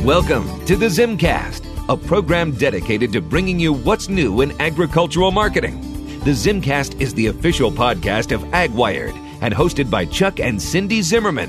Welcome to the Zimcast, a program dedicated to bringing you what's new in agricultural marketing. The Zimcast is the official podcast of AgWired and hosted by Chuck and Cindy Zimmerman.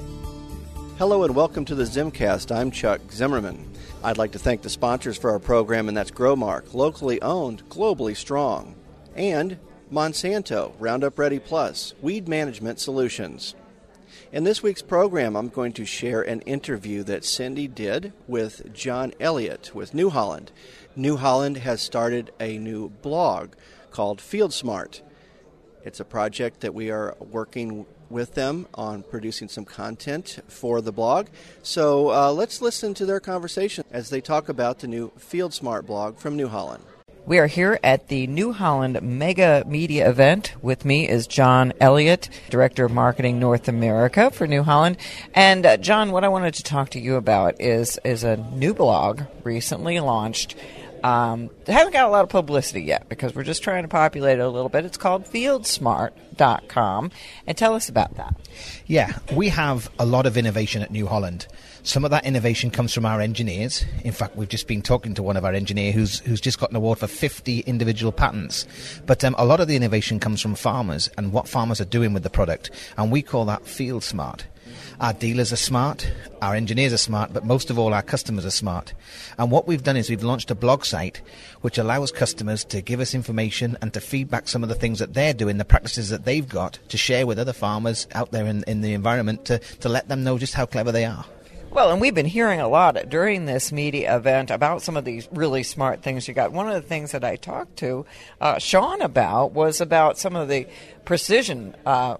Hello and welcome to the Zimcast. I'm Chuck Zimmerman. I'd like to thank the sponsors for our program, and that's Growmark, locally owned, globally strong, and Monsanto, Roundup Ready Plus, weed management solutions. In this week's program, I'm going to share an interview that Cindy did with John Elliott with New Holland. New Holland has started a new blog called FieldSmart. It's a project that we are working with them on producing some content for the blog. So let's listen to their conversation as they talk about the new FieldSmart blog from New Holland. We are here at the New Holland Mega Media event. With me is John Elliott, Director of Marketing North America for New Holland. And John, what I wanted to talk to you about is a new blog recently launched. It hasn't got a lot of publicity yet because we're just trying to populate it a little bit. It's called FieldSmart.com. And tell us about that. Yeah, we have a lot of innovation at New Holland. Some of that innovation comes from our engineers. In fact, we've just been talking to one of our engineers who's just got an award for 50 individual patents. But a lot of the innovation comes from farmers and what farmers are doing with the product. And we call that FieldSmart. Our dealers are smart, our engineers are smart, but most of all our customers are smart. And what we've done is we've launched a blog site which allows customers to give us information and to feedback some of the things that they're doing, the practices that they've got, to share with other farmers out there in the environment to let them know just how clever they are. Well, and we've been hearing a lot during this media event about some of these really smart things you got. One of the things that I talked to Sean about was about some of the precision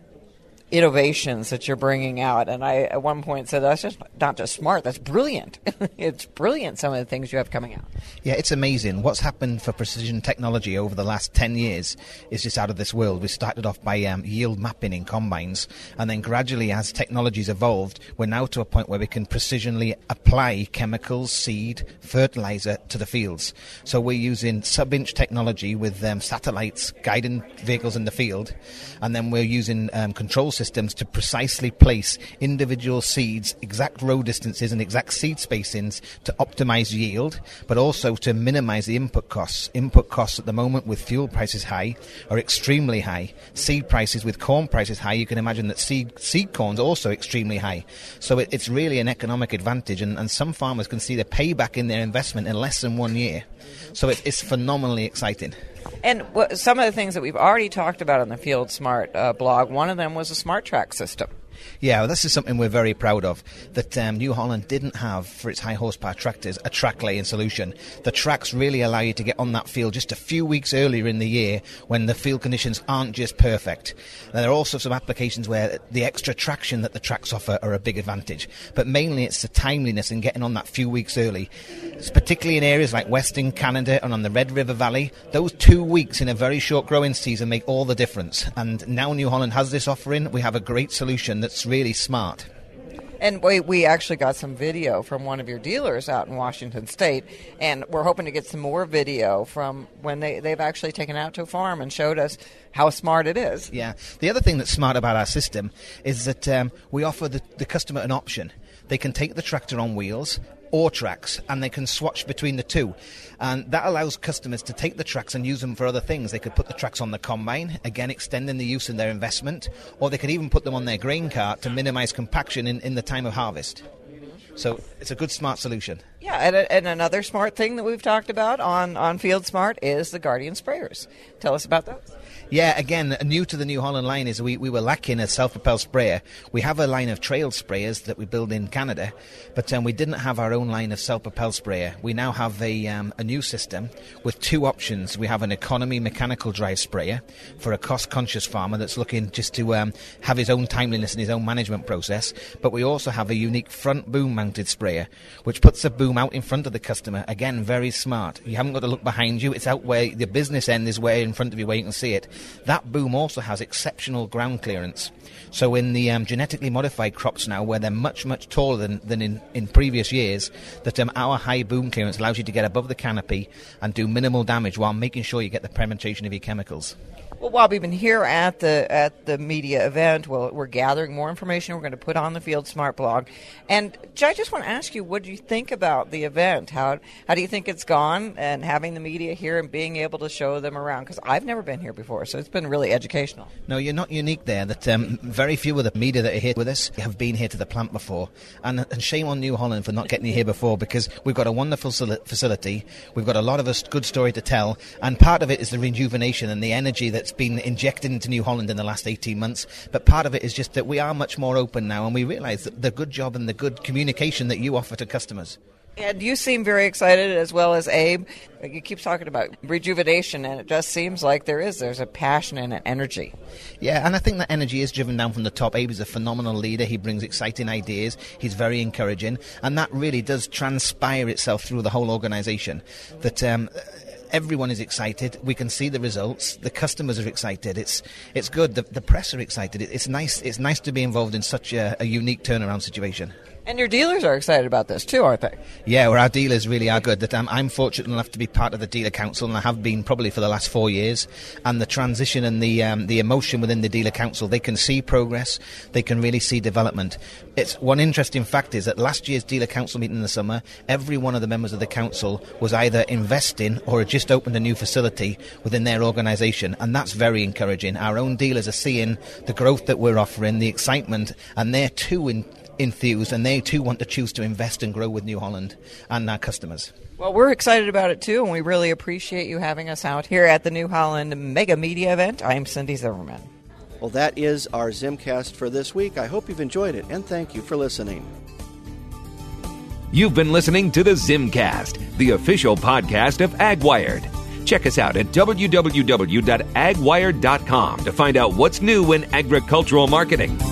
innovations that you're bringing out, and I at one point said that's just not just smart, that's brilliant. It's brilliant, some of the things you have coming out. Yeah, it's amazing. What's happened for precision technology over the last 10 years is just out of this world. We started off by yield mapping in combines, and then gradually as technology's evolved, we're now to a point where we can precisionally apply chemicals, seed, fertilizer to the fields. So we're using sub-inch technology with satellites guiding vehicles in the field, and then we're using control systems to precisely place individual seeds, exact row distances and exact seed spacings to optimize yield, but also to minimize the input costs. Input costs at the moment with fuel prices high are extremely high. Seed prices with corn prices high, you can imagine that seed corn's also extremely high. So it's really an economic advantage, and some farmers can see the payback in their investment in less than 1 year. So it's phenomenally exciting. And some of the things that we've already talked about on the FieldSmart blog, one of them was a Smart Track system. Yeah, well, this is something we're very proud of, that New Holland didn't have, for its high horsepower tractors, a track laying solution. The tracks really allow you to get on that field just a few weeks earlier in the year when the field conditions aren't just perfect. Now, there are also some applications where the extra traction that the tracks offer are a big advantage, but mainly it's the timeliness in getting on that few weeks early. It's particularly in areas like Western Canada and on the Red River Valley, those 2 weeks in a very short growing season make all the difference. And now New Holland has this offering. We have a great solution that's really smart. And we actually got some video from one of your dealers out in Washington State, and we're hoping to get some more video from when they've actually taken out to a farm and showed us how smart it is. Yeah. The other thing that's smart about our system is that we offer the customer an option. They can take the tractor on wheels or tracks, and they can swatch between the two. And that allows customers to take the tracks and use them for other things. They could put the tracks on the combine, again extending the use in their investment, or they could even put them on their grain cart to minimize compaction in the time of harvest. So it's a good smart solution. Yeah, and another smart thing that we've talked about on FieldSmart is the Guardian sprayers. Tell us about those. Yeah, again, new to the New Holland line is we were lacking a self-propelled sprayer. We have a line of trail sprayers that we build in Canada, but we didn't have our own line of self-propelled sprayer. We now have a new system with two options. We have an economy mechanical drive sprayer for a cost-conscious farmer that's looking just to have his own timeliness and his own management process, but we also have a unique front boom-mounted sprayer, which puts the boom out in front of the customer. Again, very smart. You haven't got to look behind you. It's out where the business end is, where in front of you where you can see it. That boom also has exceptional ground clearance. So in the genetically modified crops now, where they're much, much taller than in previous years, that our high boom clearance allows you to get above the canopy and do minimal damage while making sure you get the penetration of your chemicals. Well, Bob, we've been here at the media event. Well, we're gathering more information. We're going to put on the Field Smart blog. And I just want to ask you, what do you think about the event? How do you think it's gone, and having the media here and being able to show them around? Because I've never been here before, so it's been really educational. No, you're not unique there. That very few of the media that are here with us have been here to the plant before. And shame on New Holland for not getting you here before, because we've got a wonderful facility. We've got a lot of a good story to tell. And part of it is the rejuvenation and the energy that's been injected into New Holland in the last 18 months, but part of it is just that we are much more open now, and we realise that the good job and the good communication that you offer to customers. And you seem very excited, as well as Abe. You keep talking about rejuvenation, and it just seems like there's a passion and an energy. Yeah, and I think that energy is driven down from the top. Abe is a phenomenal leader. He brings exciting ideas. He's very encouraging, and that really does transpire itself through the whole organisation. That everyone is excited. We can see the results. The customers are excited. It's good. The press are excited. It's nice. It's nice to be involved in such a unique turnaround situation. And your dealers are excited about this too, aren't they? Yeah, well, our dealers really are good. That I'm fortunate enough to be part of the dealer council, and I have been probably for the last 4 years. And the transition and the emotion within the dealer council, they can see progress. They can really see development. It's one interesting fact is that last year's dealer council meeting in the summer, every one of the members of the council was either investing or had just opened a new facility within their organisation, and that's very encouraging. Our own dealers are seeing the growth that we're offering, the excitement, and they're too enthused, and they too want to choose to invest and grow with New Holland and our customers. Well, we're excited about it too, and we really appreciate you having us out here at the New Holland Mega Media event. I'm Cindy Zimmerman. Well, that is our Zimcast for this week. I hope you've enjoyed it, and thank you for listening. You've been listening to the Zimcast, the official podcast of AgWired. Check us out at www.agwired.com to find out what's new in agricultural marketing.